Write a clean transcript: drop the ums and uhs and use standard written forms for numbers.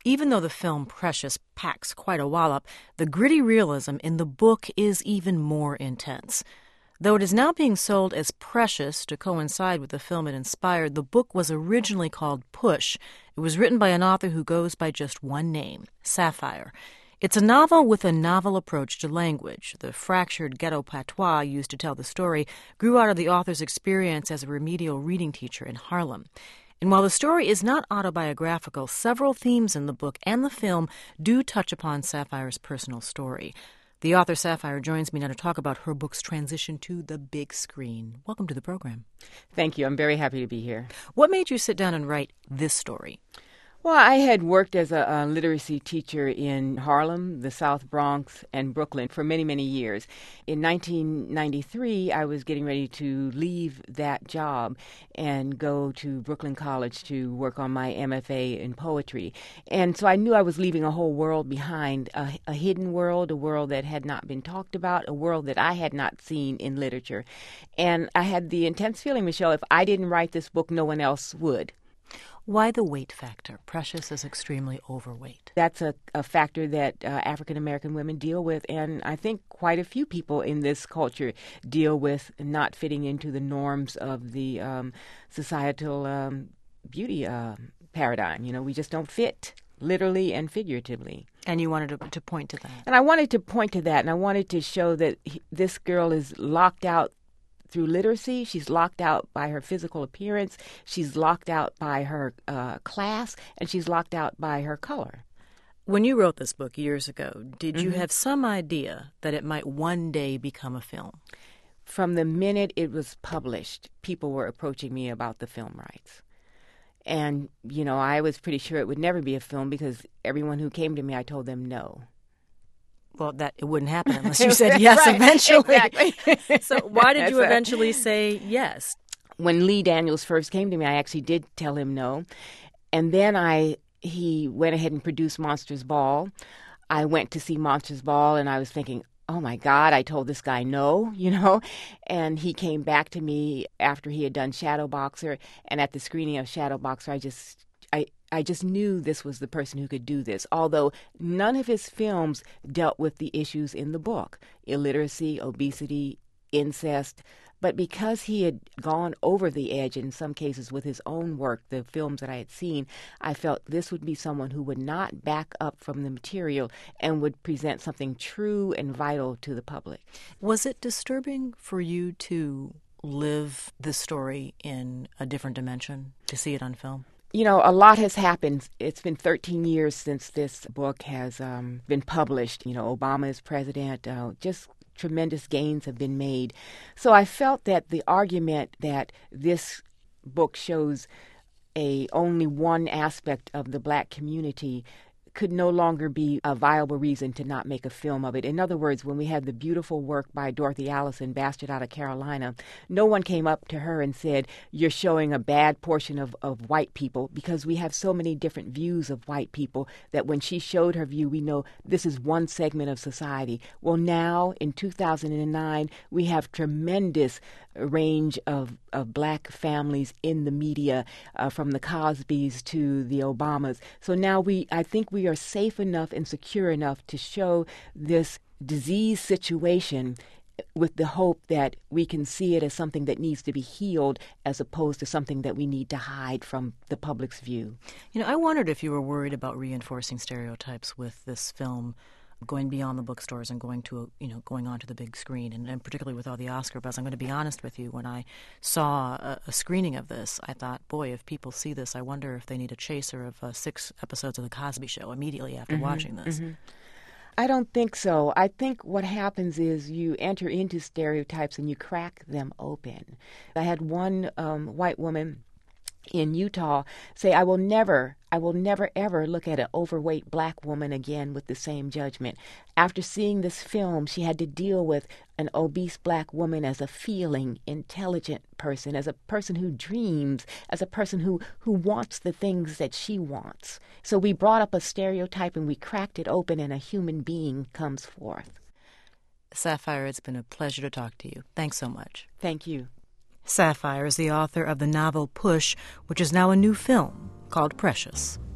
Even though the film Precious packs quite a wallop, the gritty realism in the book is even more intense. Though it is now being sold as Precious to coincide with the film it inspired, the book was originally called Push. It was written by an author who goes by just one name, Sapphire. It's a novel with a novel approach to language. The fractured ghetto patois used to tell the story grew out of the author's experience as a remedial reading teacher in Harlem. And while the story is not autobiographical, several themes in the book and the film do touch upon Sapphire's personal story. The author Sapphire joins me now to talk about her book's transition to the big screen. Welcome to the program. Thank you. I'm very happy to be here. What made you sit down and write this story? Well, I had worked as a literacy teacher in Harlem, the South Bronx, and Brooklyn for many, many years. In 1993, I was getting ready to leave that job and go to Brooklyn College to work on my MFA in poetry. And so I knew I was leaving a whole world behind, a hidden world, a world that had not been talked about, a world that I had not seen in literature. And I had the intense feeling, Michelle, if I didn't write this book, no one else would. Why the weight factor? Precious is extremely overweight. That's a factor that African-American women deal with, and I think quite a few people in this culture deal with not fitting into the norms of the societal beauty paradigm. You know, we just don't fit, literally and figuratively. And you wanted to point to that. And I wanted to point to that, and I wanted to show that this girl is locked out through literacy. She's locked out by her physical appearance. She's locked out by her class, and she's locked out by her color. When you wrote this book years ago, did you have some idea that it might one day become a film? From the minute it was published, people were approaching me about the film rights. And, you know, I was pretty sure it would never be a film because everyone who came to me, I told them no. Well, that it wouldn't happen unless you said yes eventually. Exactly. So why did you eventually say yes? When Lee Daniels first came to me, I actually did tell him no. And then he went ahead and produced Monsters Ball. I went to see Monsters Ball, and I was thinking, oh, my God, I told this guy no, you know. And he came back to me after he had done Shadowboxer. And at the screening of Shadowboxer, I just knew this was the person who could do this, although none of his films dealt with the issues in the book, illiteracy, obesity, incest. But because he had gone over the edge in some cases with his own work, the films that I had seen, I felt this would be someone who would not back up from the material and would present something true and vital to the public. Was it disturbing for you to live this story in a different dimension, to see it on film? You know, a lot has happened. It's been 13 years since this book has been published. You know, Obama is president. Just tremendous gains have been made. So I felt that the argument that this book shows only one aspect of the Black community could no longer be a viable reason to not make a film of it. In other words, when we had the beautiful work by Dorothy Allison, Bastard Out of Carolina, no one came up to her and said, you're showing a bad portion of white people, because we have so many different views of white people that when she showed her view, we know this is one segment of society. Well, now, in 2009, we have tremendous range of Black families in the media, from the Cosbys to the Obamas. So now I think we are safe enough and secure enough to show this disease situation with the hope that we can see it as something that needs to be healed as opposed to something that we need to hide from the public's view. You know, I wondered if you were worried about reinforcing stereotypes with this film, going beyond the bookstores and going on to the big screen, and particularly with all the Oscar buzz. I'm going to be honest with you. When I saw a screening of this, I thought, boy, if people see this, I wonder if they need a chaser of 6 episodes of The Cosby Show immediately after watching this. I don't think so. I think what happens is you enter into stereotypes and you crack them open. I had one white woman in Utah say, I will never ever look at an overweight Black woman again with the same judgment. After seeing this film, she had to deal with an obese Black woman as a feeling, intelligent person, as a person who dreams, as a person who wants the things that she wants. So we brought up a stereotype and we cracked it open, and a human being comes forth. Sapphire, it's been a pleasure to talk to you. Thanks so much. Thank you. Sapphire is the author of the novel Push, which is now a new film called Precious.